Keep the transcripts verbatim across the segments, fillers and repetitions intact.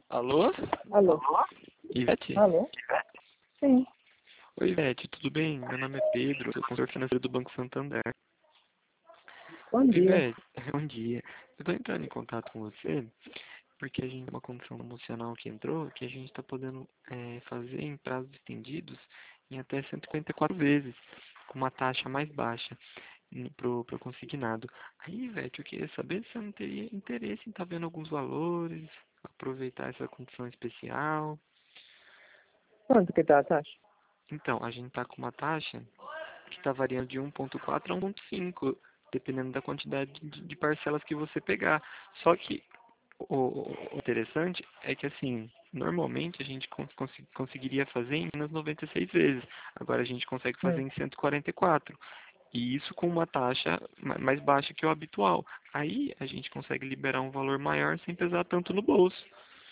Alô? Alô? Ivete? Alô? Sim. Oi, Ivete, tudo bem? Meu nome é Pedro, sou consultor financeiro do Banco Santander. Bom dia. Ivete, bom dia. Eu tô entrando em contato com você porque a gente tem uma condição promocional que entrou que a gente está podendo é, fazer em prazos estendidos em até cento e cinquenta e quatro vezes, com uma taxa mais baixa para o consignado. Aí, Ivete, eu queria saber se você não teria interesse em estar vendo alguns valores, aproveitar essa condição especial. Quanto que tá a taxa? Então, a gente está com uma taxa que está variando de um vírgula quatro a um vírgula cinco, dependendo da quantidade de, de parcelas que você pegar. Só que o, o interessante é que, assim, normalmente a gente cons cons- conseguiria fazer em menos noventa e seis vezes. Agora a gente consegue fazer Hum. em cento e quarenta e quatro. E isso com uma taxa ma- mais baixa que o habitual. Aí a gente consegue liberar um valor maior sem pesar tanto no bolso.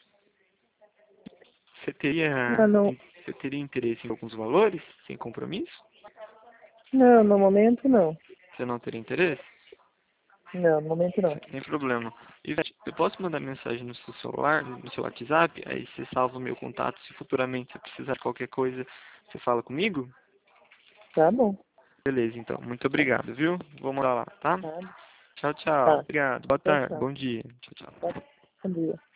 Você teria, Não, não, você teria interesse em alguns valores, sem compromisso? não, no momento não. Você não teria interesse? Não, no momento não. Sem problema. Ivete, eu posso mandar mensagem no seu celular, no seu WhatsApp, aí você salva o meu contato, se futuramente você precisar de qualquer coisa, você fala comigo? Tá bom. Beleza, então. Muito obrigado, viu? Vou mandar lá, tá? Tá. Tchau, tchau. Tá. Obrigado. Boa Tchau, tarde. tchau. Bom dia. Tchau, tchau. Bom dia.